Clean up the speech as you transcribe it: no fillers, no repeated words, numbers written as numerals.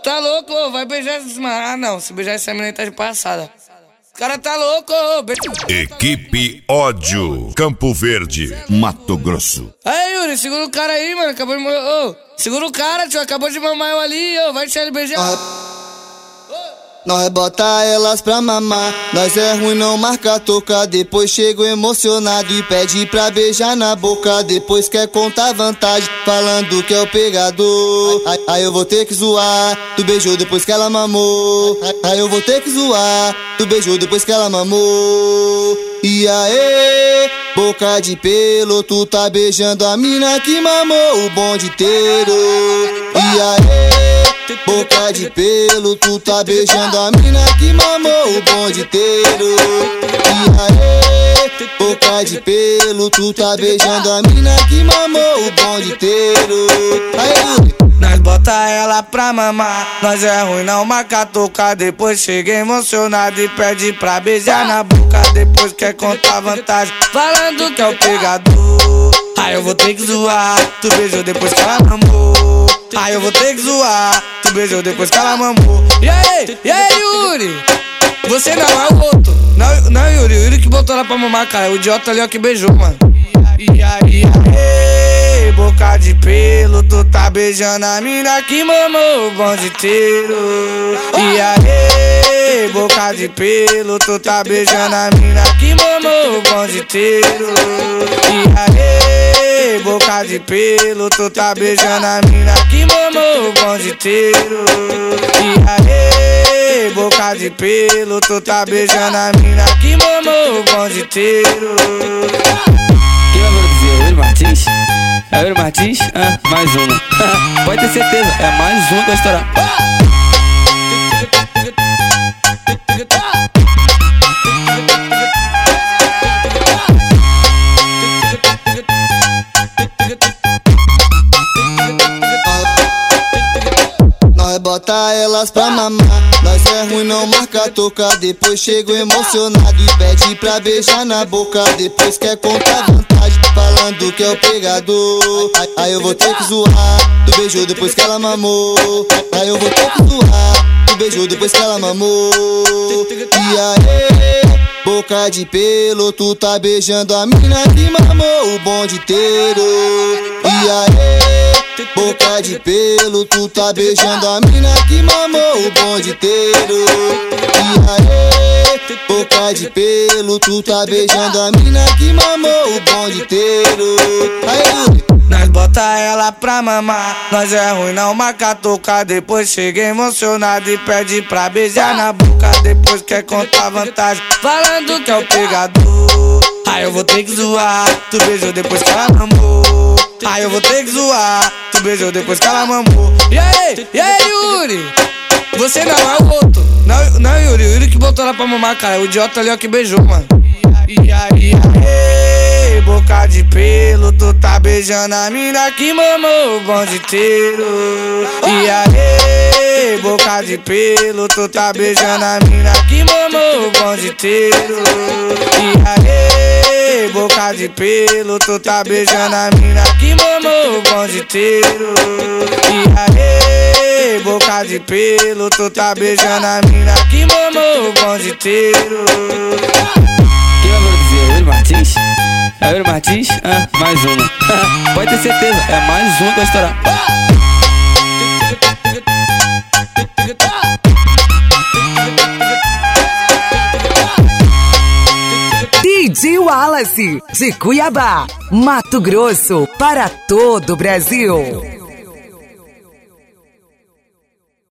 tá louco, ô, vai beijar essa mano. Ah, não, se beijar essa menina tá de passada. O cara tá louco, ô. Equipe Ódio, Campo Verde, Mato Grosso. Aí, Yuri, segura o cara aí, mano, acabou de morrer. Ô, segura o cara, tio, acabou de mamar eu ali, ô, vai deixar ele beijar. Nós bota elas pra mamar, nós é ruim não marca toca. Depois chego emocionado e pede pra beijar na boca. Depois quer contar vantagem, falando que é o pegador. Aí eu vou ter que zoar, tu beijou depois que ela mamou. Aí eu vou ter que zoar, tu beijou depois que ela mamou. E aí, boca de pelo, tu tá beijando a mina que mamou o bonde inteiro. E aí, boca de pelo, tu tá beijando a mina que mamou o bonde inteiro. E aí, boca de pelo, tu tá beijando a mina que mamou o bonde inteiro. Aí, nós bota ela pra mamar, nós é ruim não marca toca. Depois chega emocionado e pede pra beijar na boca. Depois quer contar vantagem, falando que é o pegador. Aí eu vou ter que zoar, tu beijou depois que ela mamou. Aí eu vou ter que zoar, tu beijou depois que ela mamou. E aí, Yuri? Você não é o outro. Não, Yuri, o Yuri que botou ela pra mamar, cara. O idiota ali ó que beijou, mano. E aí, boca de pelo, tu tá beijando a mina que mamou o bonde inteiro. E aí, boca de pelo, tu tá beijando a mina que mamou o bonde inteiro. E aí, boca de pelo, tu tá beijando a mina que mamou o bonde inteiro. E aí, boca de pelo, tu tá beijando a mina que mamou o bonde inteiro. Quem vai produzir? Yuri Martins? É Yuri Martins? Mais uma. Pode ter certeza, é mais uma que vai estourar. nós bota elas pra mamar, nós é ruim não marca toca. Depois chego emocionado e pede pra beijar na boca. Depois quer contar vantagem, falando que é o pegador. Aí eu vou ter que zoar, tu beijou depois que ela mamou. Aí eu vou ter que zoar, tu beijou depois que ela mamou. E aí, boca de pelo, tu tá beijando a mina que mamou o bonde inteiro. E aí, boca de pelo, tu tá beijando a mina que mamou o bonde inteiro. E aí, boca de pelo, tu tá beijando a mina que mamou o bonde inteiro. Aí, nós bota ela pra mamar, nós é ruim não marca toca. Depois chega emocionado e pede pra beijar na boca. Depois quer contar vantagem, falando que é o pegador. Aí eu vou ter que zoar, tu beijou depois que ela mamou. Aí eu vou ter que zoar, tu beijou depois que ela mamou. E aí, Yuri? Você não é o outro. Não, Yuri, o Yuri que botou ela pra mamar, cara. O idiota ali ó que beijou, mano. E aí, boca de pelo, tu tá beijando a mina que mamou o bonde inteiro. E aí, boca de pelo, tu tá beijando a mina que mamou o bonde inteiro. E aí, boca de pelo, tu tá beijando a mina que mamou o bonde inteiro. E aí, boca de pelo, tu tá beijando a mina que mamou o bonde inteiro. Quem vai produzir? Yuri Martins? É Yuri Martins? Mais uma. Pode ter certeza, é mais uma que vai estourar. DJ Wallace, de Cuiabá, Mato Grosso, para todo o Brasil.